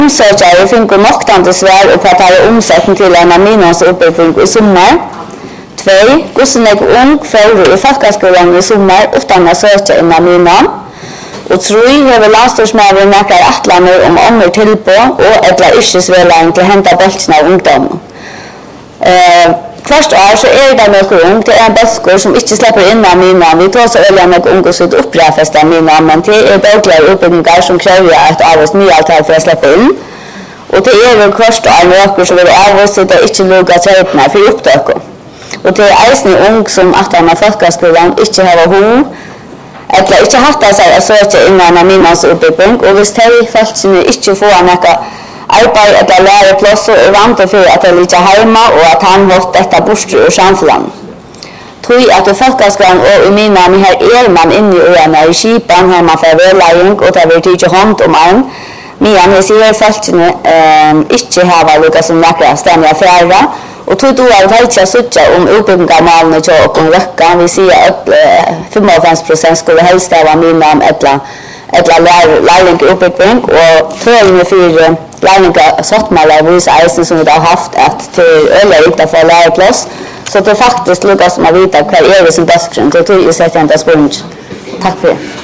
Omsøkjere finner noktande svar og på at det er omsetning til en minimumsoppbygging i sommer. 2. Hvordan jeg ung fører i folkeskolen i sommer uten å søke inn av minimum. Og 3. Har landstorsmannen nekker atlaner om andre tilbud og eller ikke svelling til å hente bøltene av ungdom. Hvert år så det noen ung, det en bølger som ikke slipper inn av minimum. Vi tar så øye noen unge som oppreffester minimum, men det daglige oppbygninger som krever et av oss mye altall for å slippe inn. Og det hvert år noen som vil avvise det ikke lukke tøytene for oppdøkken. Og det eisen ung som at han av folkeskolen ikke har hun, eller ikke hatt seg å søke inn av minimumsoppbygging, og hvis de folkene ikke får noe arbeid eller læreplass og vant for at de ligger hjemme og at han holdt dette bort ur samfunnet. Tror at i folkeskolen og i minimum her man inne i øyene i skipen, her man får vedlegging og det vil ikke hånd om en, men jeg sier folkene ikke har lukket som nekker stemme fjerde, og tog du av helt til å sitte om utbyggingsmålene til å kunne røkke. Vi sier at 55% skulle helst ha minimum eller lærling i utbygging, og 304 lærlinger sattmåler viser eisen som vi har haft at til øye ikke for læreplass. Så det faktisk lukkes som å vite hva det som bakgrunn. Det tror jeg setter en spørsmål. Takk for det.